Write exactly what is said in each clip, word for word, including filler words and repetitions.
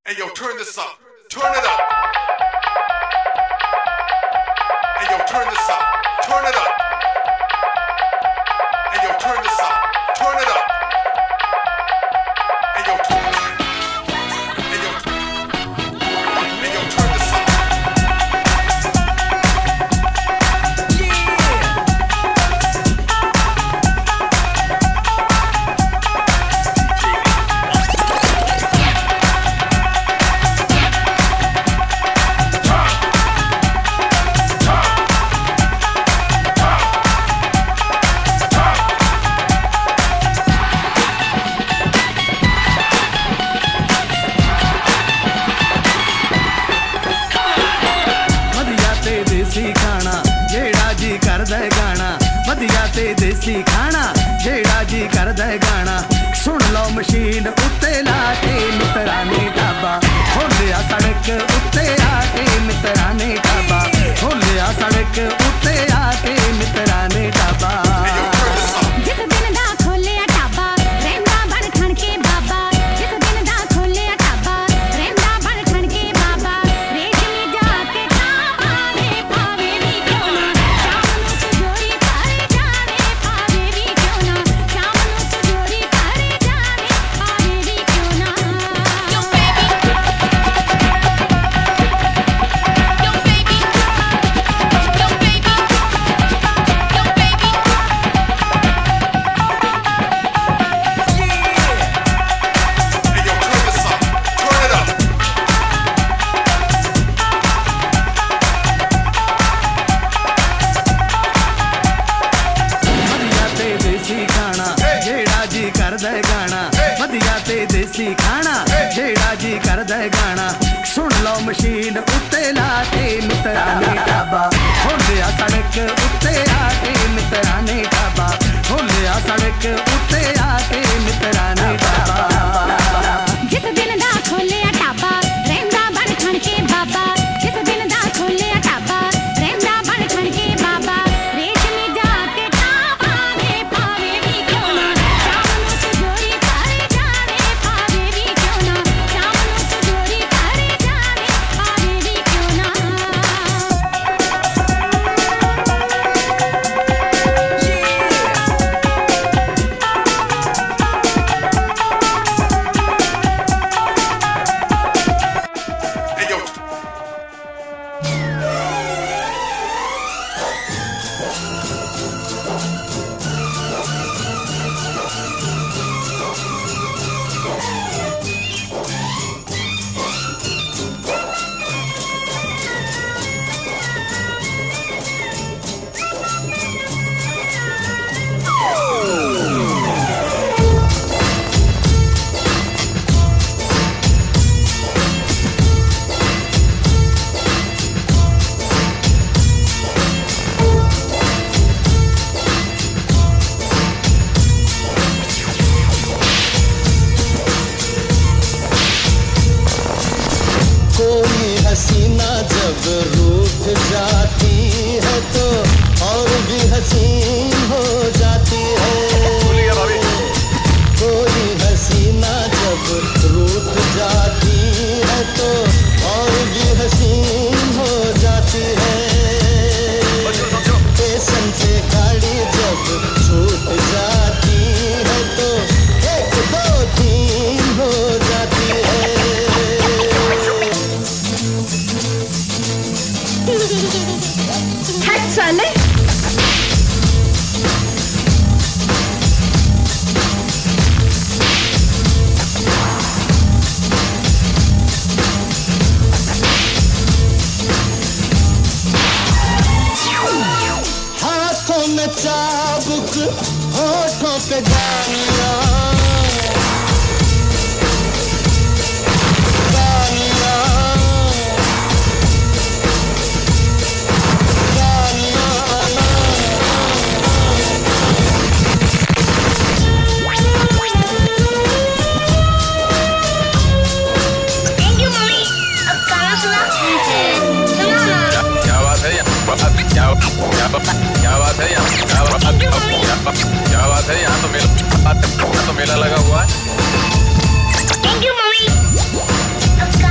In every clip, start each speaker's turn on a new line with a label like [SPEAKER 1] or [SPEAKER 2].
[SPEAKER 1] Hey yo, turn this up. Turn it up. Hey yo, turn this up. Turn it up. Hey yo, turn this up. Turn it up. Hey yo, turn it up. Hey yo, hey yo, turn this up.
[SPEAKER 2] देसी खाना जेड़ा जी करदा है गाना सुन लो machine उत्ते लाके मित्रा ने ढाबा खोलिया सड़क उत्ते आके मित्रा ने ढाबा खोलिया सड़क उत्ते आके मित्रा ने ढाबा
[SPEAKER 3] जिस दिन दा खोलिया ढाबा रहंदा बन ठण के बाबा जिस दिन दा खोलिया ढाबा रहंदा बन ठण के बाबा रेशमी जाके खावा रे पावे भी क्यों ना शाम नू जोड़ी करे जावे पावे भी क्यों ना शाम नू जोड़ी करे जावे पावे भी क्यों ना yo baby yo baby yo baby yo baby
[SPEAKER 1] Hey yo, turn this up. Turn it up.
[SPEAKER 2] ਵਧੀਆ ਤੇ ਦੇਸੀ ਖਾਣਾ ਜਿਹੜਾ ਜੀ ਕਰਦਾ ਹੈ ਗਾਣਾ ਵਧੀਆ ਤੇ ਦੇਸੀ ਖਾਣਾ ਜਿਹੜਾ ਜੀ ਕਰਦਾ ਹੈ ਗਾਣਾ ਸੁਣ ਲਓ ਮਸ਼ੀਨ ਉੱਤੇ ਲਾ ਕੇ ਮਿੱਤਰਾਂ ਨੇ ਢਾਬਾ ਖੋਲਿਆ ਸੜਕ ਉੱਤੇ ਆ ਕੇ ਮਿੱਤਰਾਂ ਨੇ ਢਾਬਾ ਖੋਲਿਆ ਸੜਕ ਉੱਤੇ ਆ ਕੇ ਮਿੱਤਰਾਂ ਨੇ ਢਾਬਾ
[SPEAKER 3] जिस दिन दा खोलिया ढाबा रहंदा बन ठण के बाबा जिस दिन दा खोलिया ढाबा रहंदा बन ठण के बाबा रेशमी जाके खावा रे पावे भी क्यों ना शाम नू जोड़ी करे जावे पावे भी क्यों ना शाम नू जोड़ी करे जावे पावे भी क्यों ना
[SPEAKER 1] Hey yo.
[SPEAKER 4] कोई हसीना जब रूठ जाती है तो और भी हसीन हो जाती है कोई हसीना जब रूठ जाती है तो और भी हसीन हो जाती है स्टेशन से गाड़ी जब छूट जाती है तो एक दो तीन हो जाती है
[SPEAKER 3] हट साले
[SPEAKER 4] हाथों में चाबुक होठों पे गालियां गालियां
[SPEAKER 3] थैंक यू मम्मी अब गाना सुना सुना ना
[SPEAKER 5] क्या बात है यहाँ क्या क्या क्या बात है यहाँ क्या बात क्या बात है यहाँ तो मेला यहाँ तो मेला लगा हुआ है
[SPEAKER 3] थैंक यू मम्मी अब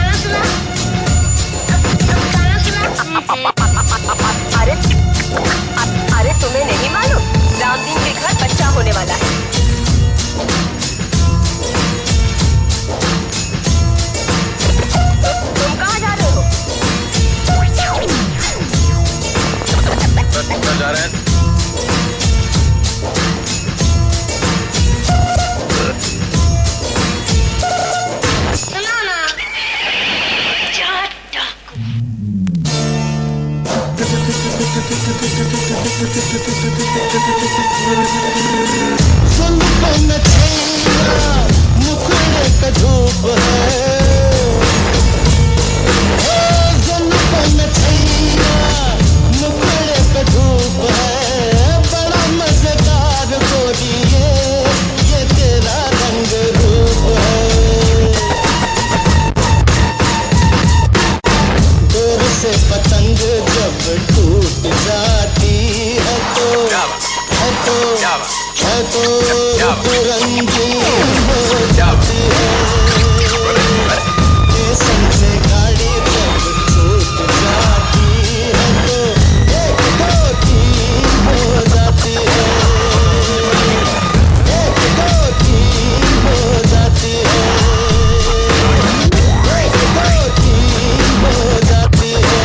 [SPEAKER 4] जब टूट जाती है तो है तो है तो रूप रंगीन हो जाती है। स्टेशन से गाड़ी जब छूट जाती है तो एक दो तीन हो जाती है, एक दो तीन हो जाती है, एक दो तीन हो जाती है,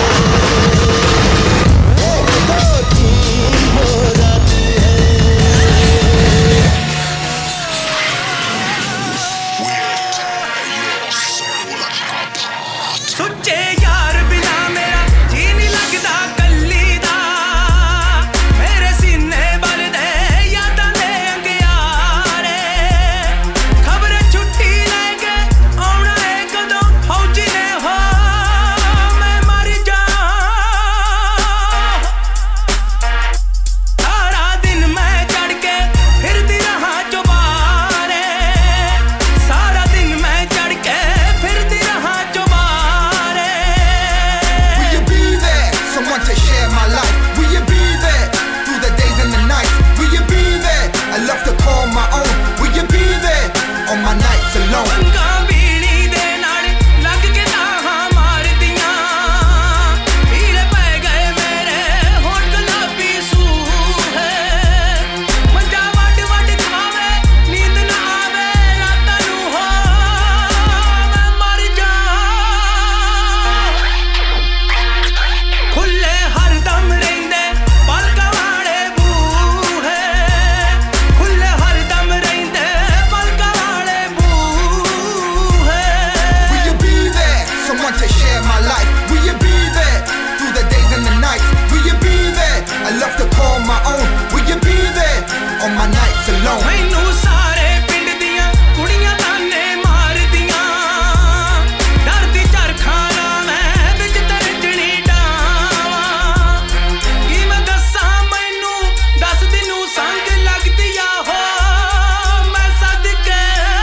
[SPEAKER 4] एक दो तीन हो जाती है।
[SPEAKER 2] सुच्चे यार बिना मेरा जी नहीं लगदा कल्ली दा, मेरे सीने भर दे यादां दे अंगियारे। खबरें छुट्टी लेके आउणा है कदों फौजी ने हो मैं मर जा। सारा दिन मैं चढ़ के फिरदी रहा चौबारे, सारा दिन मैं चढ़ के फिरदी रहा चौबारे।
[SPEAKER 6] Will you be there? Someone to share my life. Will you be there? Through the days and the nights. Will you be there? I love to call my own. Will you be there? On my nights alone.
[SPEAKER 2] पंगा बीड़ी दे नाल लग के ताहां मारदियां, पीले पै गए मेरे होठ गुलाबी सूह है। मंजा वड वड खावे नींद ना आवे रातां नूं हो मैं मर जा। खुले हरदम रहिंदे पलकां वाले बूहे, खुले हरदम रहिंदे पलकां वाले बूहे।
[SPEAKER 6] Will you be there? Someone to share my life. Will you be there? Through the days and the nights. Will you be there? I love to call my own. Will you be there? On my nights alone.
[SPEAKER 2] ਮੈਨੂੰ ਸਾਰੇ ਪਿੰਡ ਦੀਆਂ ਕੁੜੀਆਂ ਤਾਨੇ ਮਾਰਦੀਆਂ, ਡਰਦੀ ਝਰਖਾਂ ਨਾ ਮੈਂ ਵਿੱਚ ਤਰਜਣੀ ਡਾਵਾਂ। ਕੀ ਮੈਂ ਦੱਸਾਂ ਮੈਨੂੰ ਦੱਸਦੀ ਨੂੰ ਸੰਗ ਲੱਗਦੀ ਆ ਹੋ ਮੈਂ ਸਦਕੇ।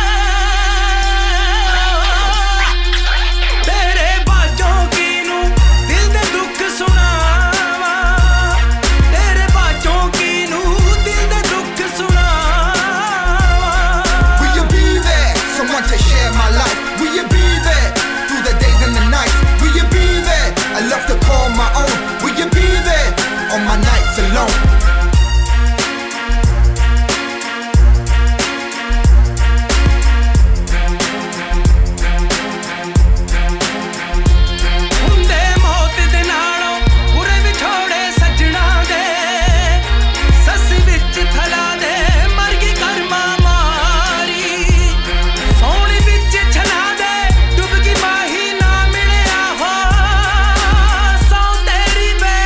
[SPEAKER 2] ਤੇਰੇ ਬਾਝੋਂ ਕਿਨੂੰ ਦਿਲ ਦੇ ਦੁੱਖ ਸੁਣਾਵਾਂ, ਤੇਰੇ ਬਾਝੋਂ ਕਿਨੂੰ ਦਿਲ ਦੇ ਦੁੱਖ ਸੁਣਾਵਾਂ।
[SPEAKER 6] Will you be there? Someone to share my life. Will you be there? Through the days and the nights. Will you be there? I love to call my own. Will you be there? On my nights alone.
[SPEAKER 2] ਹੁੰਦੇ ਮੌਤ ਦੇ ਨਾਲੋਂ ਬੁਰੇ ਵਿਛੋੜੇ ਸੱਜਣਾ ਦੇ, ਸੱਸੀ ਵਿੱਚ ਥਲਾ ਦੇ ਮਰ ਗਈ ਕਰਮਾਂ ਮਾਰੀ। ਸੋਹਣੀ ਵਿੱਚ ਛਲਾ ਦੇ ਡੁੱਬ ਗਈ ਮਾਹੀ ਨਾ ਮਿਲਿਆ ਹੋ ਸੌ ਤੇਰੀ ਵੇ।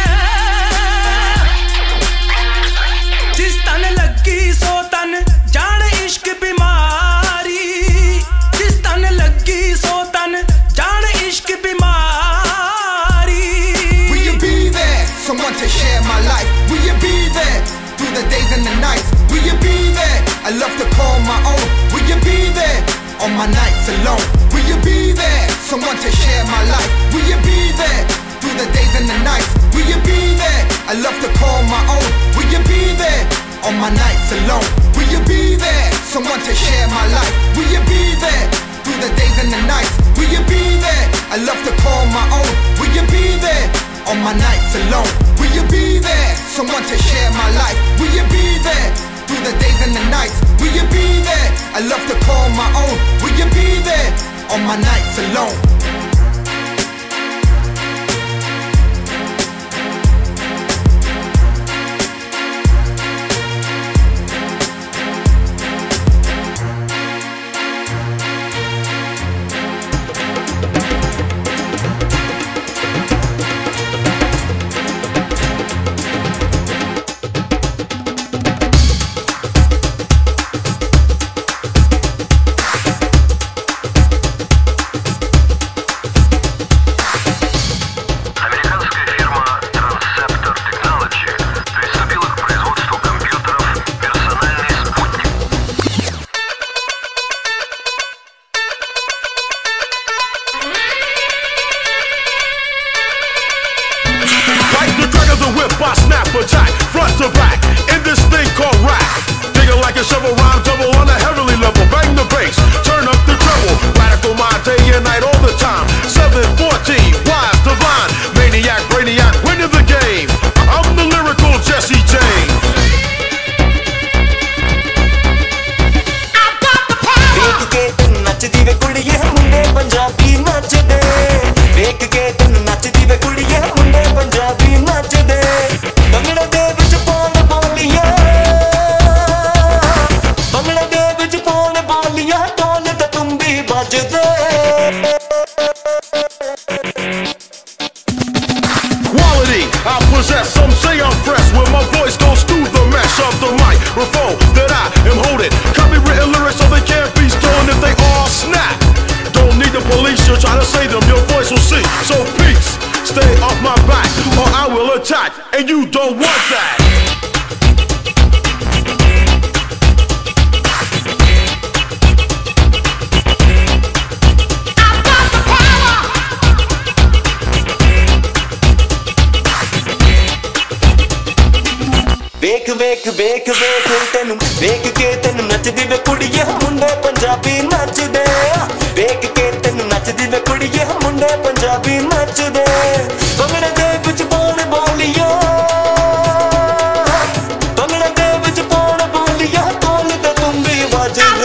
[SPEAKER 2] ਜਿਸ ਤਨ ਲੱਗੀ ਸੋ ਤਨ ਜਾਣ ਇਸ਼ਕ ਬਿਮਾਰੀ, ਜਿਸ ਤਨ ਲੱਗੀ ਸੋ ਤਨ ਜਾਣ ਇਸ਼ਕ ਬਿਮਾਰੀ।
[SPEAKER 6] Will you be there? Someone to share my life. Will you be there? Through the days and the nights. Will you be there? I love to call my own. Will you be there? On my nights alone. Will you be there? Someone to share my life. Will you be there? Through the days and the nights. Will you be there? I love to call my own. Will you be there? On my nights alone. Will you be there? Someone to share my life. Will you be there? Through the days and the nights. Will you be there? I love to call my own. Will you be there? On my nights alone. Will you be there? Someone to share my life. Will you be there? Through the days and the nights. Will you be there? I love to call my own. Will you be there? On my nights alone.
[SPEAKER 7] I snap attack, front to back, in this thing called rap. Digging like a shovel, rhyme double on a heavenly level. Bang the bass, turn up the treble. Radical mind day and night all the time. seven fourteen, wise, divine, maniac, brainiac, winning the game. I'm the lyrical Jesse James.
[SPEAKER 8] देख के तन नचदी वे कुड़िए मुंडे पंजाबी नचदे देख के तन नचदी वे कुड़िए मुंडे पंजाबी नचदे भंगड़े दे विच पौन बोलियां भंगड़े दे विच पौन बोलियां ढोल ते तुंबी बजदे
[SPEAKER 7] Quality I possess, some say I'm fresh when my voice goes through the mesh of the microphone that I am holding. Copywritten lyrics so they can't be stolen if they all snap. Don't need the police, you'll try to say them, your voice will see. So peace, stay off my back or I will attack, and you don't want that.
[SPEAKER 8] वेख वेख वेख वेख तेनू वेख के तेनू नचदी वे कुड़िए मुंडे पंजाबी नचदे वेख के तेनू नचदी वे कुड़िए मुंडे पंजाबी नचदे भंगड़े दे विच पौन बोलियां भंगड़े दे विच पौन बोलियां ढोल ते तुंबी बजदे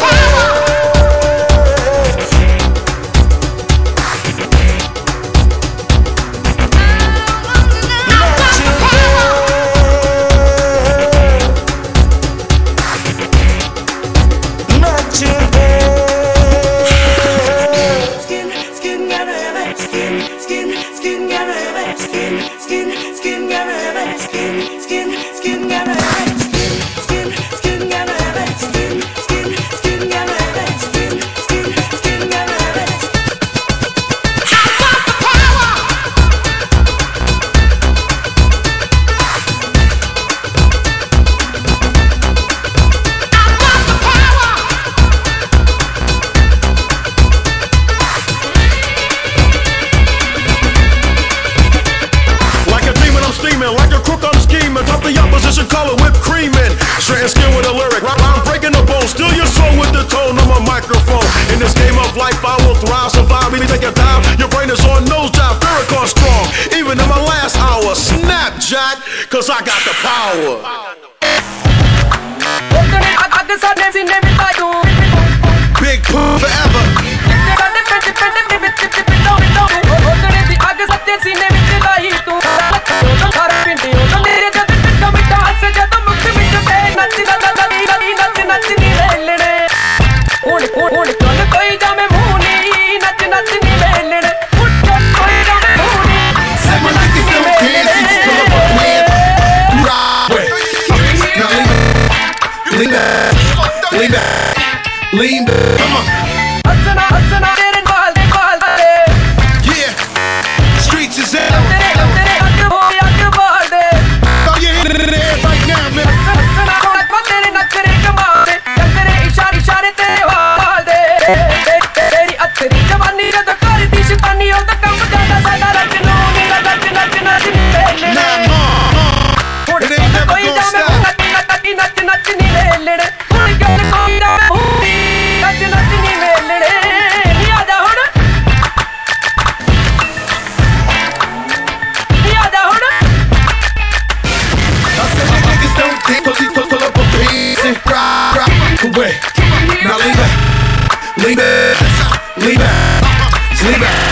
[SPEAKER 7] Cause I got the power. Big Pooh forever.
[SPEAKER 6] Lean back, lean back, lean back, come on. Yeah, streets is out. Throw your hand in the air right now, man. Now lean back, lean back, lean back, lean back.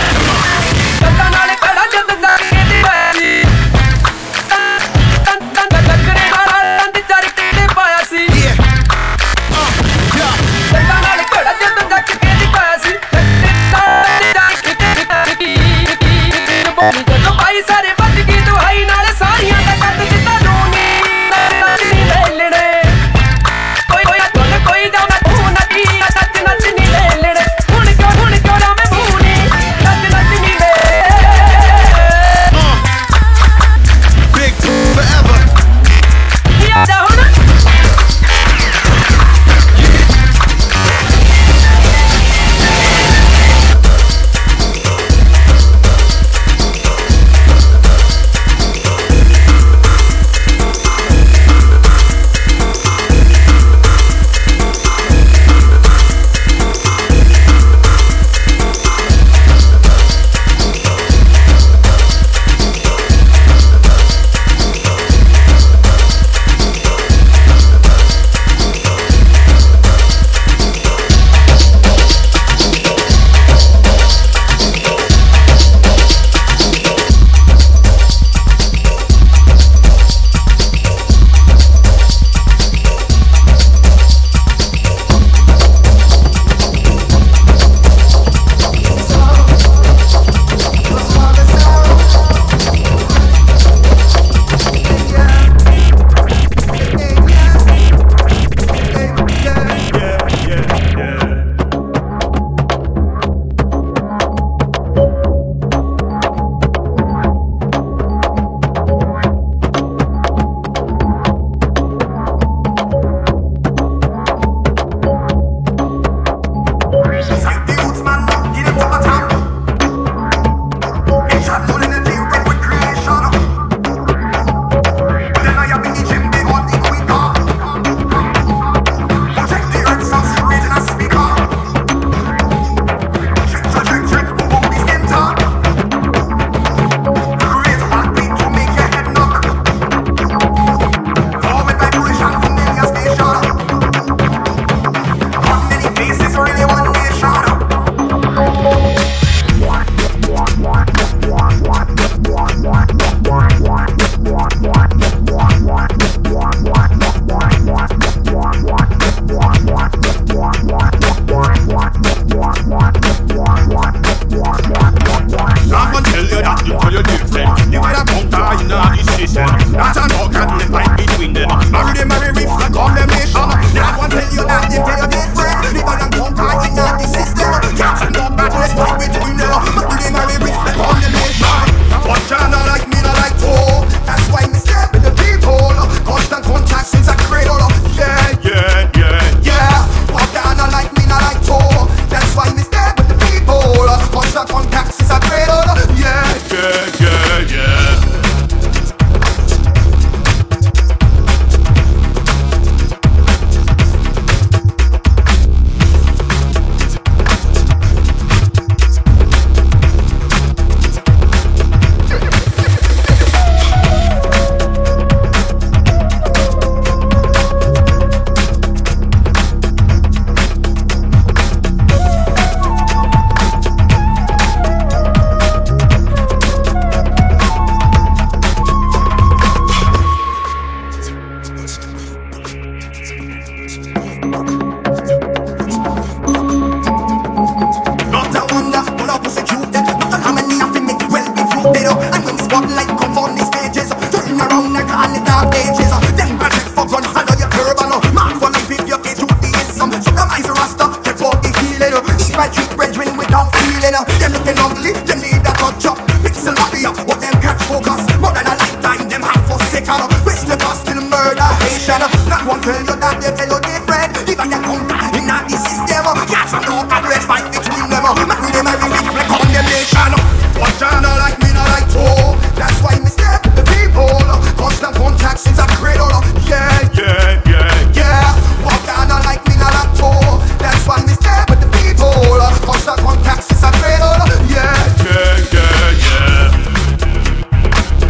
[SPEAKER 9] That and no can live right between them. Marry them, marry with the condemnation. Now I want to tell you that they tell you different. Live and don't cry in the system. Cats and no badness right between them. Marry them, marry with the condemnation. One channel like me, not like two. That's why me step with the people. Constant contact since I cradle. Yeah, yeah, yeah, yeah. One channel like me, not like two. That's why me step with the people. Constant contact since I cradle. Yeah, yeah, yeah, yeah.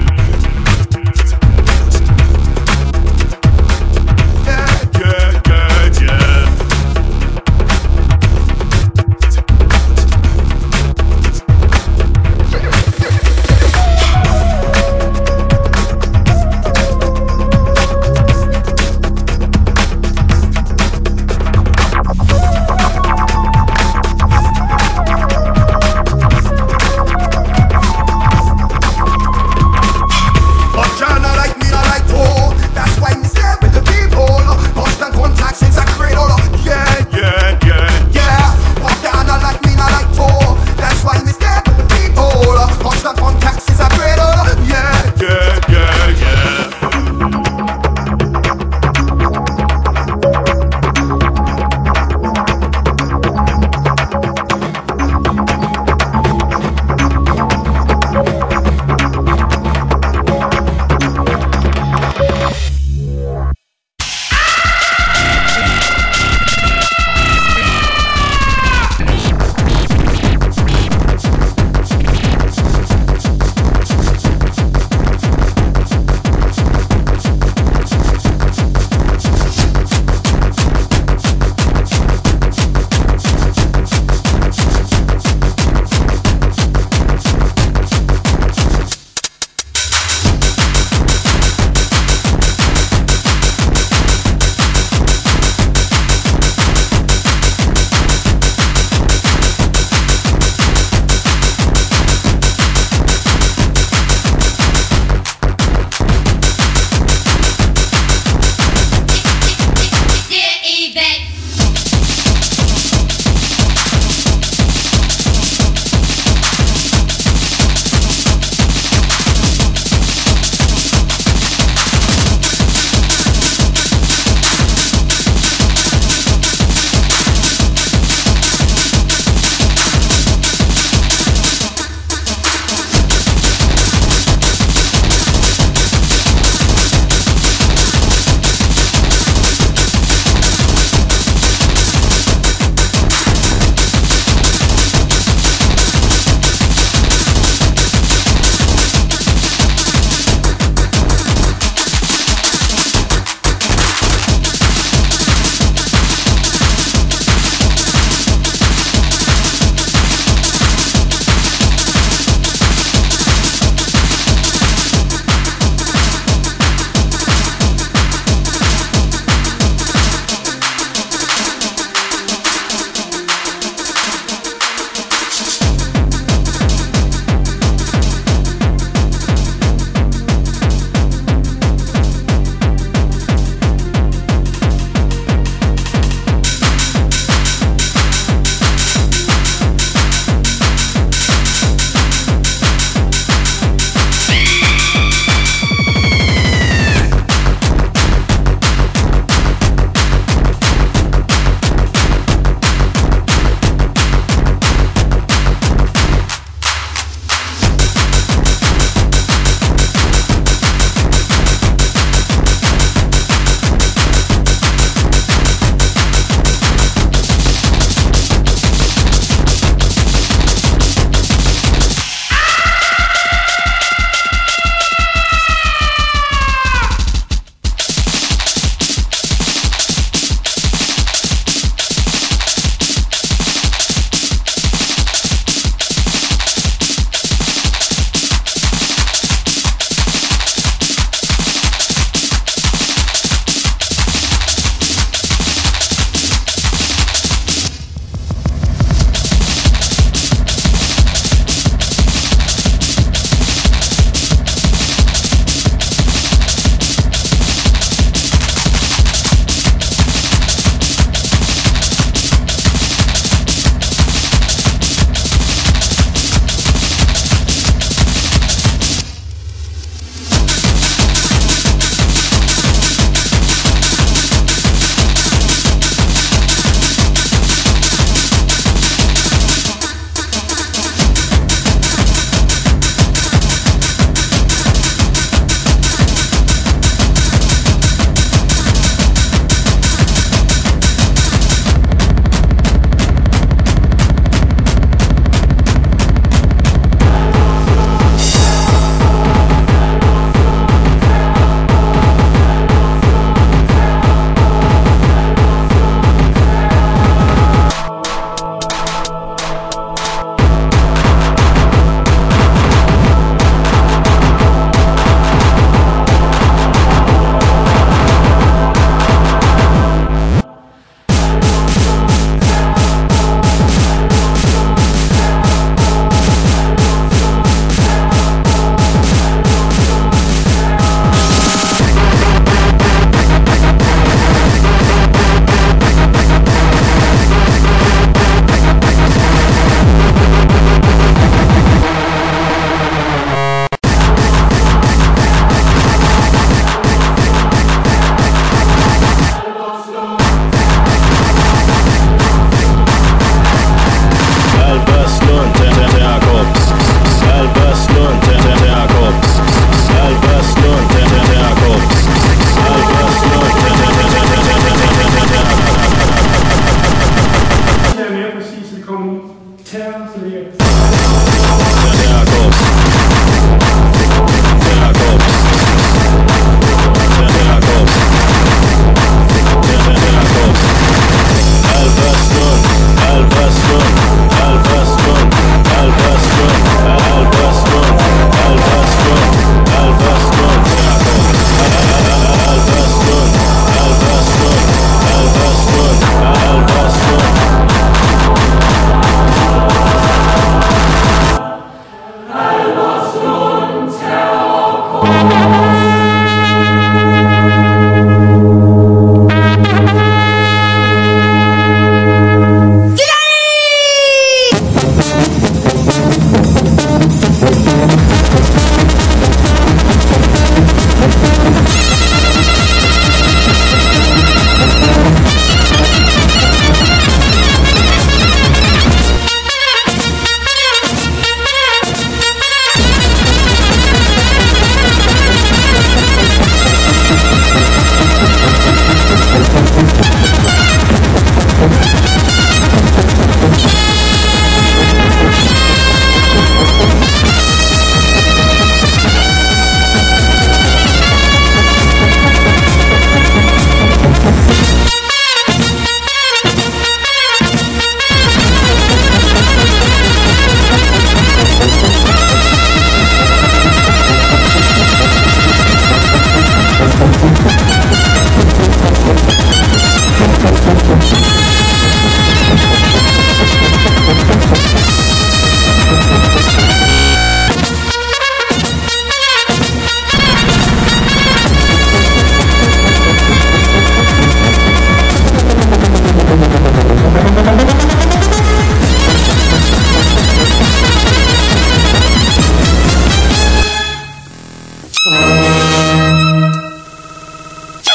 [SPEAKER 9] Yeah, yeah.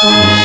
[SPEAKER 10] Oh.